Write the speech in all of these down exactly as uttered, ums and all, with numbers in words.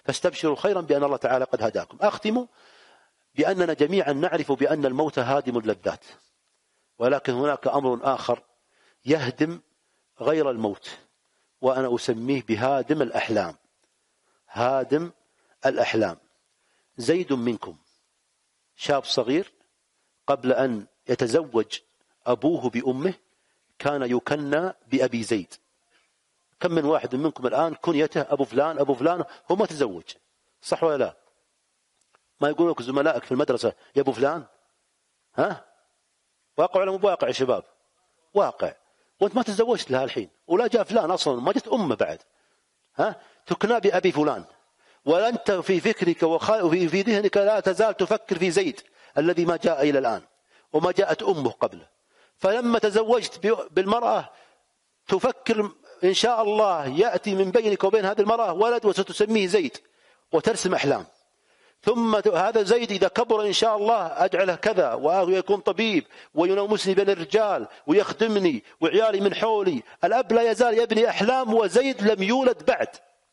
فاستبشروا خيرا بأن الله تعالى قد هداكم. أختم بأننا جميعا نعرف بأن الموت هادم اللذات، ولكن هناك أمر آخر يهدم غير الموت، وأنا أسميه بهادم الأحلام. هادم الأحلام. زيد منكم شاب صغير قبل أن يتزوج أبوه بأمه كان يكنى بأبي زيد. كم من واحد منكم الآن كنيته أبو فلان أبو فلان، هو ما تزوج، صح ولا لا؟ ما يقول لك زملائك في المدرسة يا أبو فلان؟ ها؟ واقع ولا مو واقع يا شباب؟ واقع. وانت ما تزوجت لها الحين، ولا جاء فلان أصلا ما جت أمه بعد. ها؟ تكنى بأبي فلان، وأنت في فكرك وفي في ذهنك لا تزال تفكر في زيد الذي ما جاء إلى الآن وما جاءت أمه قبله. فلما تزوجت بالمرأة تفكر إن شاء الله يأتي من بينك وبين هذه المرأة ولد وستسميه زيد وترسم أحلام. ثم هذا زيد إذا كبر إن شاء الله أجعله كذا ويكون طبيب وينومسني بين الرجال ويخدمني وعيالي من حولي. الأب لا يزال يبني أحلام وزيد لم يولد بعد.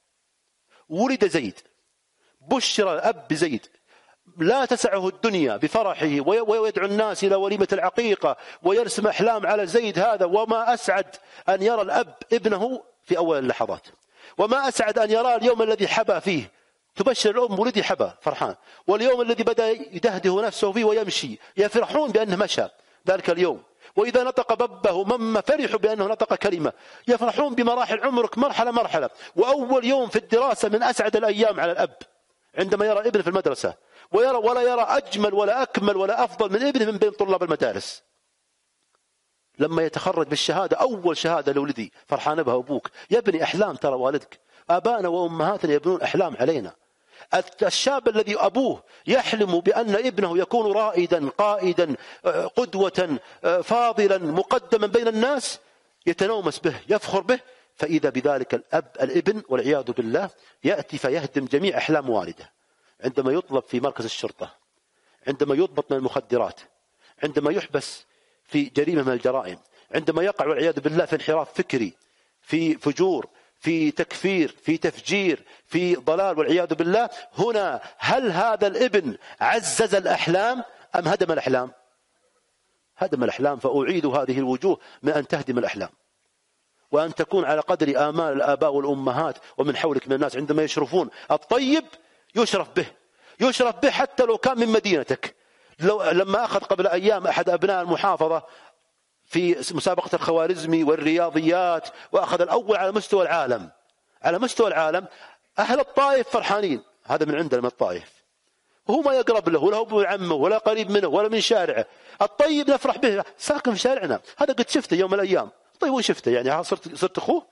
ولد زيد، بشر الأب بزيد، لا تسعه الدنيا بفرحه ويدعو الناس إلى وليمة العقيقة ويرسم أحلام على زيد هذا. وما أسعد أن يرى الأب ابنه في أول اللحظات، وما أسعد أن يرى اليوم الذي حبى فيه. تبشر الأم ولدي حبى فرحان، واليوم الذي بدأ يدهده نفسه فيه ويمشي يفرحون بأنه مشى ذلك اليوم. وإذا نطق ببه مما فرحوا بأنه نطق كلمة، يفرحون بمراحل عمرك مرحلة مرحلة. وأول يوم في الدراسة من أسعد الأيام على الأب عندما يرى ابن في المدرسة ويرى ولا يرى أجمل ولا أكمل ولا أفضل من ابنه من بين طلاب المدارس. لما يتخرج بالشهادة، أول شهادة لولدي فرحان بها أبوك، يبني أحلام. ترى والدك، آبائنا وأمهاتنا يبنون أحلام علينا. الشاب الذي أبوه يحلم بأن ابنه يكون رائدا قائدا قدوة فاضلا مقدما بين الناس يتنومس به يفخر به، فإذا بذلك الأب الابن والعياذ بالله يأتي فيهدم جميع أحلام والده. عندما يطلب في مركز الشرطة، عندما يضبط من المخدرات، عندما يحبس في جريمة من الجرائم، عندما يقع والعياذ بالله في انحراف فكري، في فجور، في تكفير، في تفجير، في ضلال والعياذ بالله، هنا هل هذا الابن عزز الأحلام أم هدم الأحلام؟ هدم الأحلام. فأعيد هذه الوجوه من أن تهدم الأحلام، وأن تكون على قدر آمال الآباء والأمهات ومن حولك من الناس. عندما يشرفون الطيب يشرف به، يشرف به حتى لو كان من مدينتك. لو لما أخذ قبل أيام أحد أبناء المحافظة في مسابقة الخوارزمي والرياضيات وأخذ الأول على مستوى العالم، على مستوى العالم، أهل الطائف فرحانين، هذا من عندنا من الطائف، وهو ما يقرب له ولا ابن عمه ولا قريب منه ولا من شارعه. الطيب نفرح به، ساكن في شارعنا، هذا قد شفته يوم من الأيام. طيب وين شفته يعني؟ صرت صرت أخوه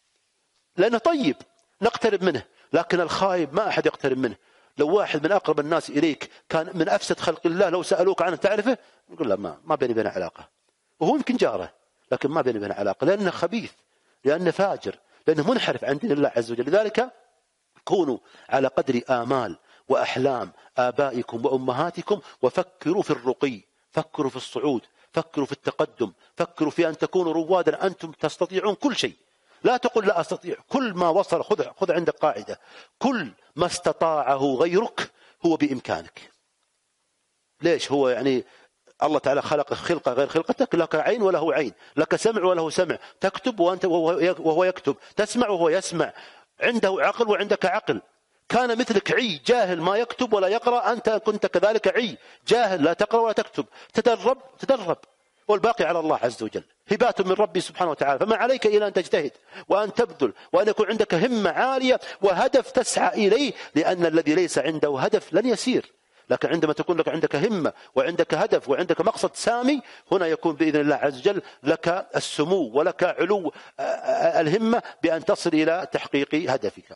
لأنه طيب نقترب منه. لكن الخايب ما أحد يقترب منه. لو واحد من أقرب الناس إليك كان من أفسد خلق الله لو سألوك عنه تعرفه، يقول لا ما ما بيني بينه علاقة، وهو يمكن جاره لكن ما بيني بينه علاقة، لأنه خبيث، لأنه فاجر، لأنه منحرف عن دين الله عز وجل. لذلك كونوا على قدر آمال وأحلام آبائكم وأمهاتكم، وفكروا في الرقي، فكروا في الصعود، فكروا في التقدم، فكروا في أن تكونوا روادا. أنتم تستطيعون كل شيء. لا تقل لا أستطيع، كل ما وصل خذ خذ عندك قاعدة، كل ما استطاعه غيرك هو بإمكانك. ليش؟ هو يعني الله تعالى خلق خلقة غير خلقتك، لك عين وله عين، لك سمع وله سمع، تكتب وأنت وهو يكتب، تسمع وهو يسمع، عنده عقل وعندك عقل. كان مثلك عي جاهل ما يكتب ولا يقرأ، أنت كنت كذلك عي جاهل لا تقرأ ولا تكتب. تدرب تدرب، والباقي على الله عز وجل، هبات من ربي سبحانه وتعالى. فما عليك إلا أن تجتهد وأن تبذل، وأن يكون عندك همة عالية وهدف تسعى إليه، لأن الذي ليس عنده هدف لن يسير. لكن عندما تكون لك عندك همة وعندك هدف وعندك مقصد سامي، هنا يكون بإذن الله عز وجل لك السمو ولك علو الهمة بأن تصل إلى تحقيق هدفك.